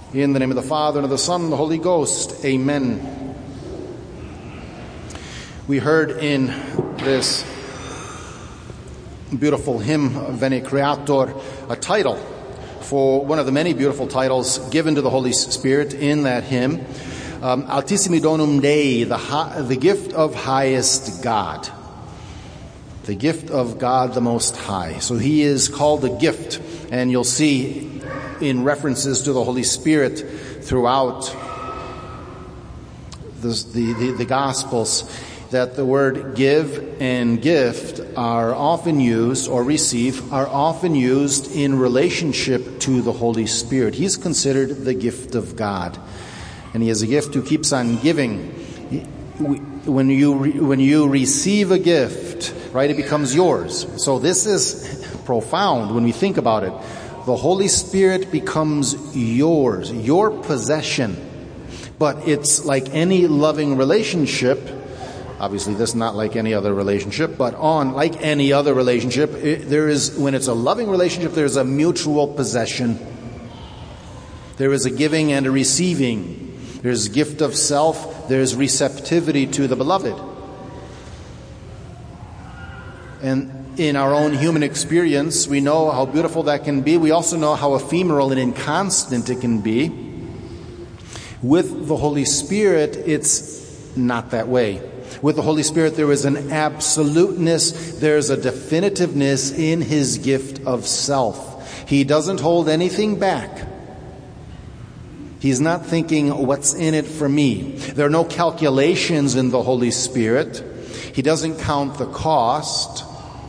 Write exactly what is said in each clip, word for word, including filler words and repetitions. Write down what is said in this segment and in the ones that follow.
In the name of the Father, and of the Son, and of the Holy Ghost. Amen. We heard in this beautiful hymn, Veni Creator, a title for one of the many beautiful titles given to the Holy Spirit in that hymn, um, Altissimi Donum Dei, the, high, the gift of highest God. The gift of God the Most High. So he is called the gift, and you'll see in references to the Holy Spirit throughout the, the, the, the Gospels, that the word give and gift are often used, or receive, are often used in relationship to the Holy Spirit. He's considered the gift of God. And he is a gift who keeps on giving. When you, when you receive a gift, right, it becomes yours. So this is profound when we think about it. The Holy Spirit becomes yours, your possession. But it's like any loving relationship. Obviously, this is not like any other relationship, but on like any other relationship, it, there is, when it's a loving relationship, there's a mutual possession. There is a giving and a receiving. There's gift of self. There's receptivity to the beloved. And in our own human experience, we know how beautiful that can be. We also know how ephemeral and inconstant it can be. With the Holy Spirit, it's not that way. With the Holy Spirit, there is an absoluteness, there's a definitiveness in his gift of self. He doesn't hold anything back. He's not thinking, what's in it for me? There are no calculations in the Holy Spirit. He doesn't count the cost.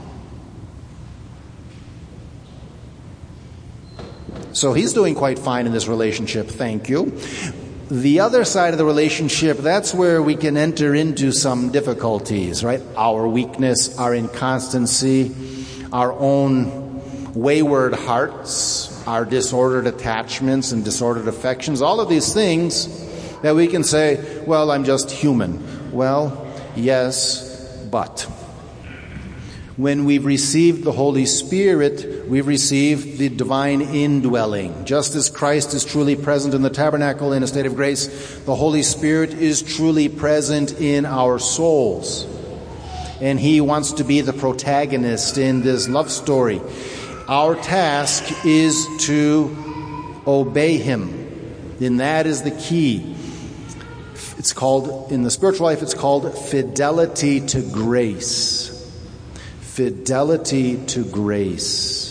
So he's doing quite fine in this relationship, thank you. The other side of the relationship, that's where we can enter into some difficulties, right? Our weakness, our inconstancy, our own wayward hearts, our disordered attachments and disordered affections, all of these things that we can say, well, I'm just human. Well, yes, but when we've received the Holy Spirit, we've received the divine indwelling. Just as Christ is truly present in the tabernacle in a state of grace, the Holy Spirit is truly present in our souls. And he wants to be the protagonist in this love story. Our task is to obey him. And that is the key. It's called, in the spiritual life, it's called fidelity to grace. Fidelity to grace.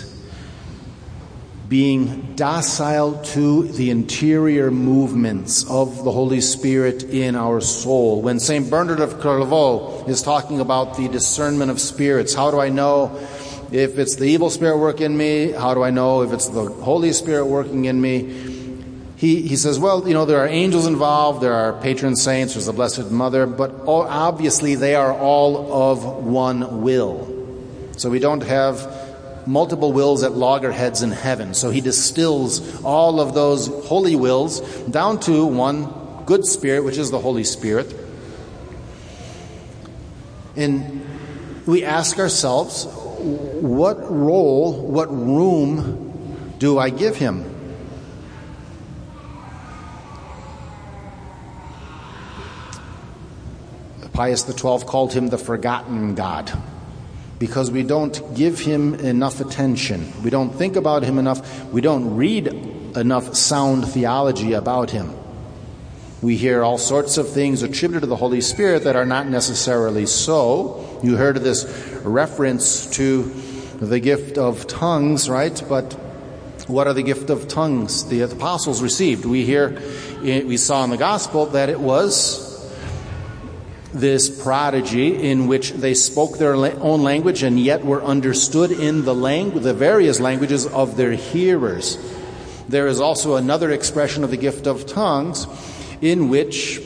Being docile to the interior movements of the Holy Spirit in our soul. When Saint Bernard of Clairvaux is talking about the discernment of spirits, how do I know if it's the evil spirit working in me? How do I know if it's the Holy Spirit working in me? He, he says, well, you know, there are angels involved, there are patron saints, there's the Blessed Mother, but all, obviously they are all of one will. So we don't have multiple wills at loggerheads in heaven. So he distills all of those holy wills down to one good spirit, which is the Holy Spirit. And we ask ourselves, what role, what room do I give him? Pius the twelfth called him the forgotten God. Because we don't give him enough attention. We don't think about him enough. We don't read enough sound theology about him. We hear all sorts of things attributed to the Holy Spirit that are not necessarily so. You heard of this reference to the gift of tongues, right? But what are the gift of tongues the apostles received? We hear, we saw in the gospel that it was this prodigy in which they spoke their own language and yet were understood in the language, the various languages of their hearers. There is also another expression of the gift of tongues in which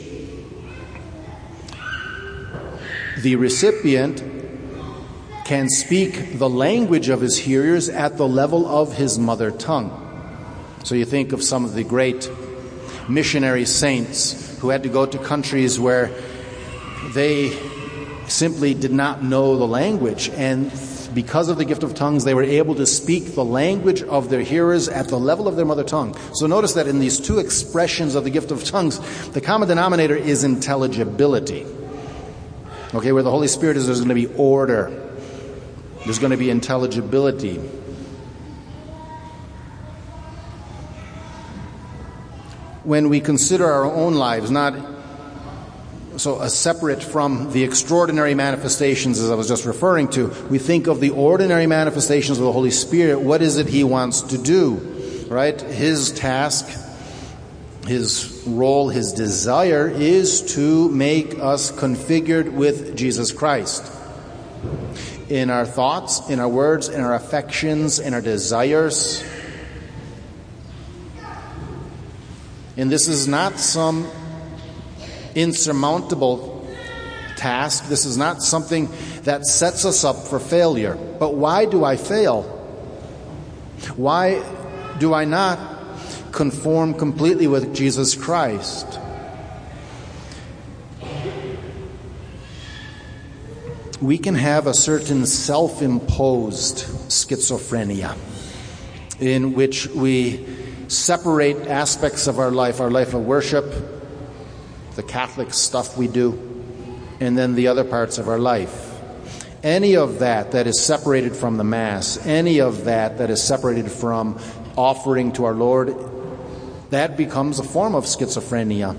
the recipient can speak the language of his hearers at the level of his mother tongue. So you think of some of the great missionary saints who had to go to countries where they simply did not know the language, and Because of the gift of tongues, they were able to speak the language of their hearers at the level of their mother tongue. So notice that in these two expressions of the gift of tongues, the common denominator is intelligibility. Okay, where the Holy Spirit is, there's going to be order. There's going to be intelligibility. When we consider our own lives, not so uh, separate from the extraordinary manifestations, as I was just referring to, we think of the ordinary manifestations of the Holy Spirit. What is it He wants to do, right? His task, His role, His desire is to make us configured with Jesus Christ. In our thoughts, in our words, in our affections, in our desires. And this is not some insurmountable task. This is not something that sets us up for failure. But why do I fail? Why do I not conform completely with Jesus Christ? We can have a certain self-imposed schizophrenia in which we separate aspects of our life, our life of worship, the Catholic stuff we do, and then the other parts of our life. Any of that that is separated from the Mass, any of that that is separated from offering to our Lord, that becomes a form of schizophrenia.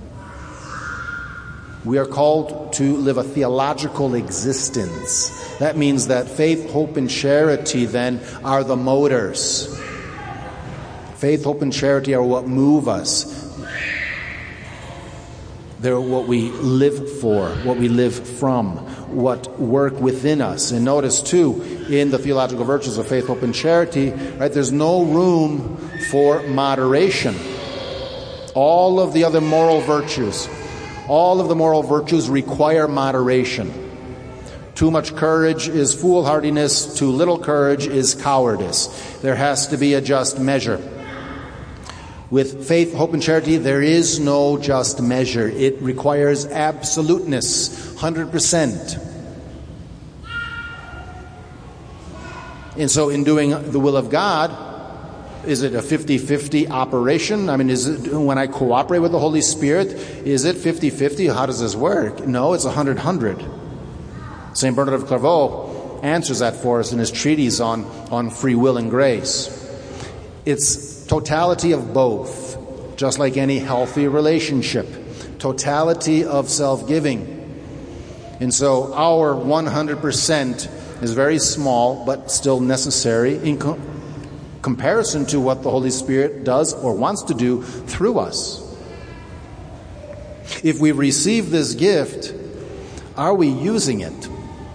We are called to live a theological existence. That means that faith, hope, and charity then are the motors. Faith, hope, and charity are what move us. They're what we live for, what we live from, what work within us. And notice, too, in the theological virtues of faith, hope, and charity, right, there's no room for moderation. All of the other moral virtues, all of the moral virtues require moderation. Too much courage is foolhardiness. Too little courage is cowardice. There has to be a just measure. With faith, hope, and charity, there is no just measure. It requires absoluteness, one hundred percent. And so in doing the will of God, is it a fifty-fifty operation? I mean, is it when I cooperate with the Holy Spirit, is it fifty-fifty? How does this work? No, it's one hundred hundred. Saint Bernard of Clairvaux answers that for us in his treatise on, on free will and grace. It's totality of both, just like any healthy relationship. Totality of self-giving. And so our one hundred percent is very small, but still necessary in co- comparison to what the Holy Spirit does or wants to do through us. If we receive this gift, are we using it?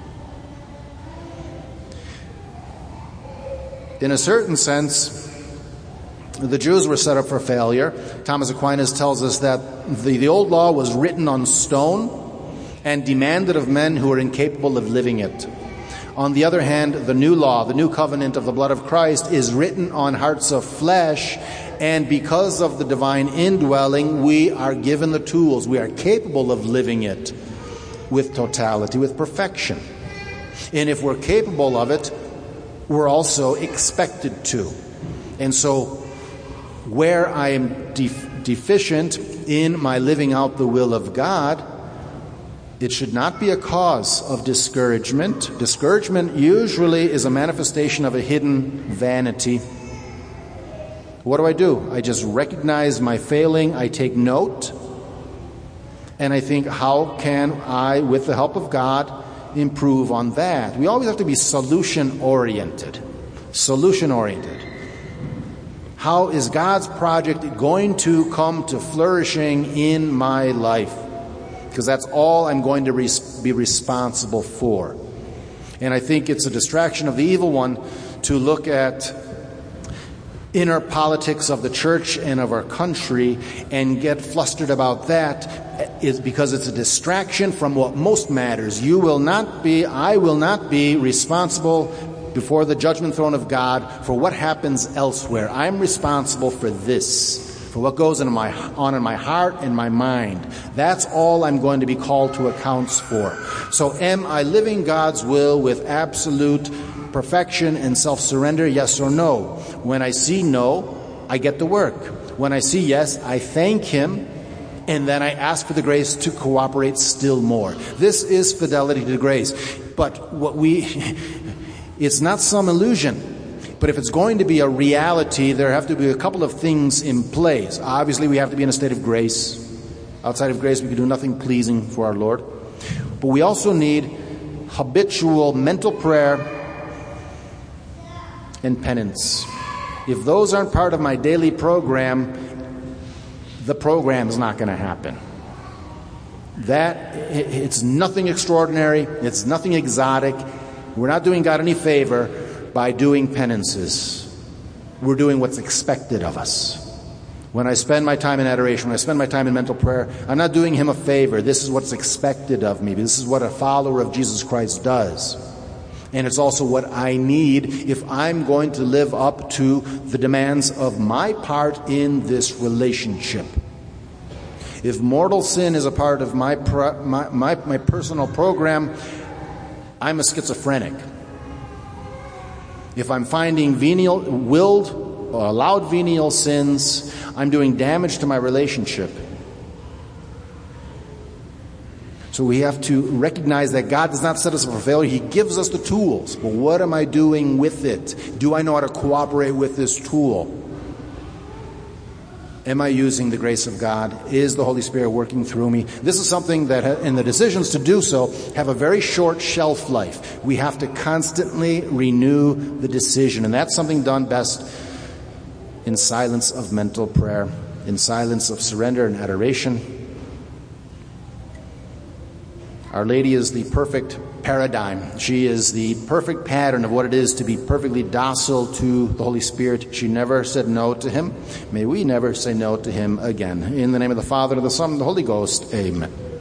In a certain sense, the Jews were set up for failure. Thomas Aquinas tells us that the, the old law was written on stone and demanded of men who were incapable of living it. On the other hand, the new law, the new covenant of the blood of Christ, is written on hearts of flesh, and because of the divine indwelling, we are given the tools. We are capable of living it with totality, with perfection. And if we're capable of it, we're also expected to. And so, where I am def- deficient in my living out the will of God, it should not be a cause of discouragement. Discouragement usually is a manifestation of a hidden vanity. What do I do? I just recognize my failing, I take note, and I think, how can I, with the help of God, improve on that? We always have to be solution-oriented. Solution-oriented. How is God's project going to come to flourishing in my life? Because that's all I'm going to res- be responsible for. And I think it's a distraction of the evil one to look at inner politics of the church and of our country and get flustered about that, is because it's a distraction from what most matters. You will not be, I will not be responsible before the judgment throne of God for what happens elsewhere. I'm responsible for this. for what goes into my, on in my heart and my mind. That's all I'm going to be called to accounts for. So am I living God's will with absolute perfection and self-surrender? Yes or no? When I see no, I get to work. When I see yes, I thank Him, and then I ask for the grace to cooperate still more. This is fidelity to grace. But what we, it's not some illusion. But if it's going to be a reality, there have to be a couple of things in place. Obviously, we have to be in a state of grace. Outside of grace, we can do nothing pleasing for our Lord. But we also need habitual mental prayer and penance. If those aren't part of my daily program, the program is not going to happen. That, it's nothing extraordinary. It's nothing exotic. We're not doing God any favor by doing penances. We're doing what's expected of us. When I spend my time in adoration, when I spend my time in mental prayer, I'm not doing Him a favor. This is what's expected of me. This is what a follower of Jesus Christ does. And it's also what I need if I'm going to live up to the demands of my part in this relationship. If mortal sin is a part of my, pro- my, my, my personal program, I'm a schizophrenic. If I'm finding venial, willed or allowed venial sins, I'm doing damage to my relationship. So we have to recognize that God does not set us up for failure. He gives us the tools. But what am I doing with it? Do I know how to cooperate with this tool? Am I using the grace of God? Is the Holy Spirit working through me? This is something that, and the decisions to do so, have a very short shelf life. We have to constantly renew the decision. And that's something done best in silence of mental prayer, in silence of surrender and adoration. Our Lady is the perfect paradigm. She is the perfect pattern of what it is to be perfectly docile to the Holy Spirit. She never said no to Him. May we never say no to Him again. In the name of the Father, and of the Son, and of the Holy Ghost, amen.